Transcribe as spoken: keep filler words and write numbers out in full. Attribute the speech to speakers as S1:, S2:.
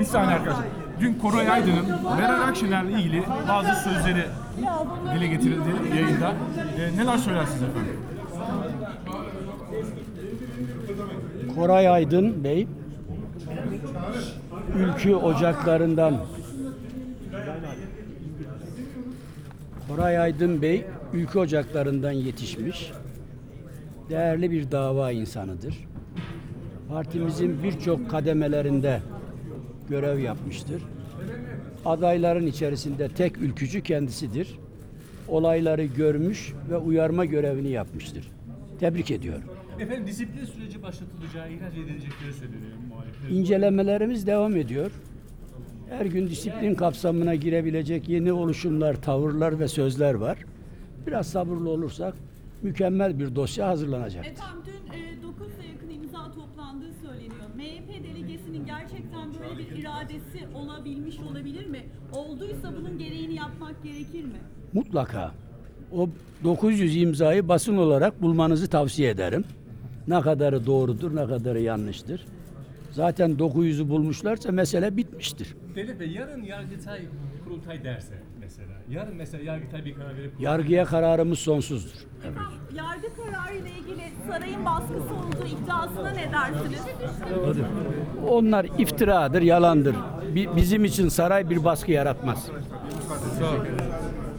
S1: Bir saniye arkadaşlar. Dün Koray Aydın'ın Meral Akşener'le ilgili bazı sözleri dile getirildi yayında. E, neler söylersiniz efendim?
S2: Koray Aydın Bey, ülkü ocaklarından Koray Aydın Bey, ülkü ocaklarından yetişmiş, değerli bir dava insanıdır. Partimizin birçok kademelerinde görev yapmıştır. Adayların içerisinde tek ülkücü kendisidir. Olayları görmüş ve uyarma görevini yapmıştır. Tebrik ediyorum.
S3: Efendim disiplin süreci başlatılacağı, ihraç edilecekleri söyleniyor muhalefet.
S2: İncelemelerimiz devam ediyor. Her gün disiplin kapsamına girebilecek yeni oluşumlar, tavırlar ve sözler var. Biraz sabırlı olursak mükemmel bir dosya hazırlanacaktır.
S4: Efendim dün e, dokuza yakın imza toplandığı söyleniyor. M H P delegesinin gerçekten böyle bir iradesi olabilmiş olabilir mi? Olduysa bunun gereğini yapmak gerekir mi?
S2: Mutlaka o dokuz yüz imzayı basın olarak bulmanızı tavsiye ederim. Ne kadarı doğrudur, ne kadarı yanlıştır. Zaten dokuz yüzü bulmuşlarsa mesele bitmiştir.
S3: Devlet Bey yarın Yargıtay kurultay derse mesela. Yarın mesela Yargıtay bir karar verip...
S2: Yargıya kararımız sonsuzdur.
S4: Efendim yargı kararı ile ilgili sarayın baskısı olduğu iddiasına ne dersiniz?
S2: Onlar iftiradır, yalandır. Bi- Bizim için saray bir baskı yaratmaz.
S1: Sağ olun.